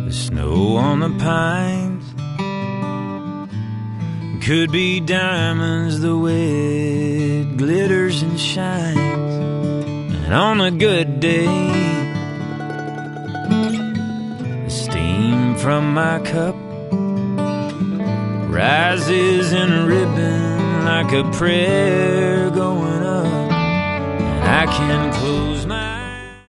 The snow on the pines could be diamonds the way it glitters and shines. And on a good day, the steam from my cup rises in a ribbon like a prayer going up. And I can close